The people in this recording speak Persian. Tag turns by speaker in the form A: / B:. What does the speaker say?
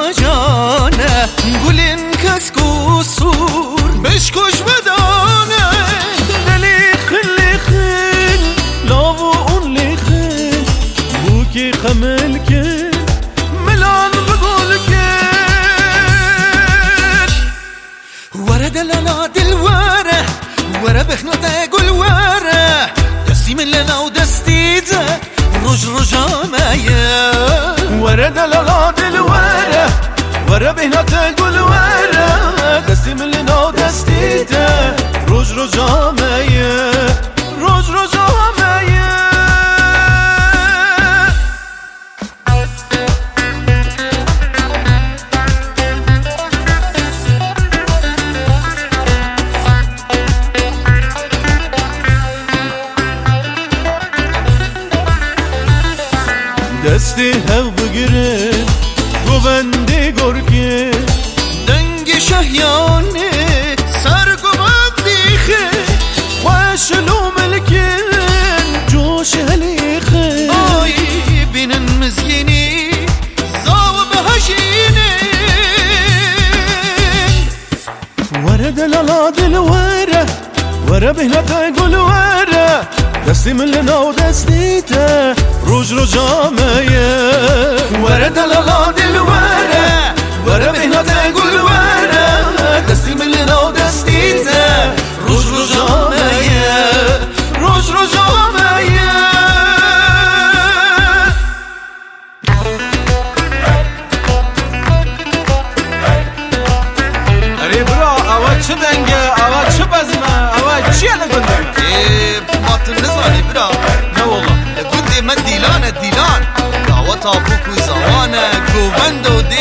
A: جانه گلین کس قصور بشکش بدانه
B: لیخن لیخن لاو اون لیخن بوکی خمل کن ملان بقول کن
A: ورد لالا دل وره وره بخناته گل وره دستی من لنا و دستی ده روش روشامه
B: وره دلالا دل وره وره بهناته گل وره دستی من لنا و دستی ده روش روشامه روش روشامه دستی هاو بگیره گوونده گرگه
A: دنگ شهیانه سر گوندیخه
B: خوشلو ملکن جوش هلیخه
A: آی بینن مزگینی زاو بهشینه
B: وره دلالا دل وره وره بهناته گل وره دستی من لنا و دستیته روش روشامه
A: وره دلالا دل وره وره بهناته گل وره دستی من لنا و دستیته روش روشامه روش روشامه
B: اری برا اول چه دنگه اول چه بزمه اول چیه لگنده
A: ماتن نزانی برا
B: نه والله
A: گنده من دیلانه دیلان دعوتا بکو زوانه گوبند و